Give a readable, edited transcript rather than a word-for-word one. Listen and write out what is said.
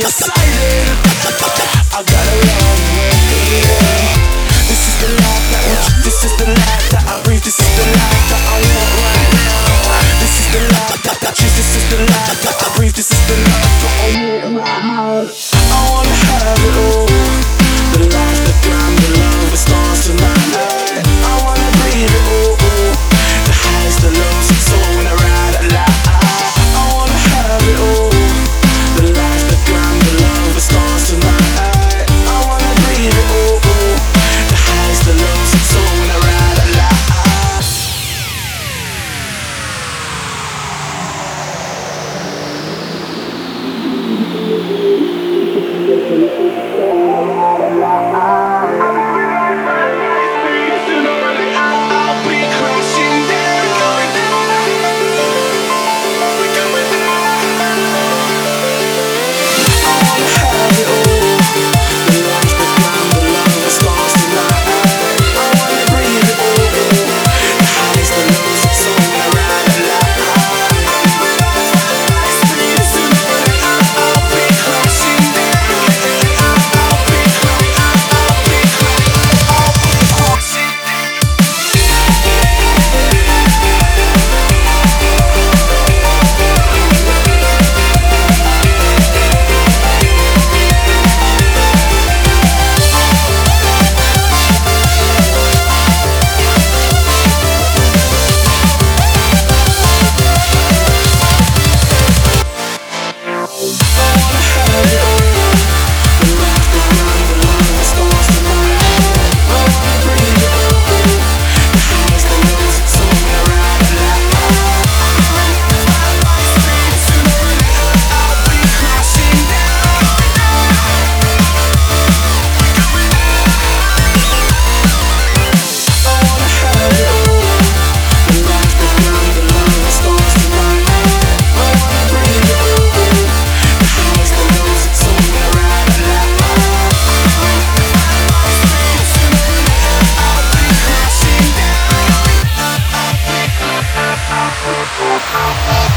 excited. I gotta love it, yeah. This is the life that we choose. This is the life that I breathe. This is the life that I want right now. This is the life that I choose. This is the life that I breathe. This is the life that I want right now. I wanna have it all. The life, the glam, the love, the stars tonight. I wanna breathe it all. The highs, the lows, it's all when I ride a light. I wanna have it all. The life, the glam, the love, the stars tonight. I wanna breathe it all. The highs, the lows, it's all when I ride a light. Oh,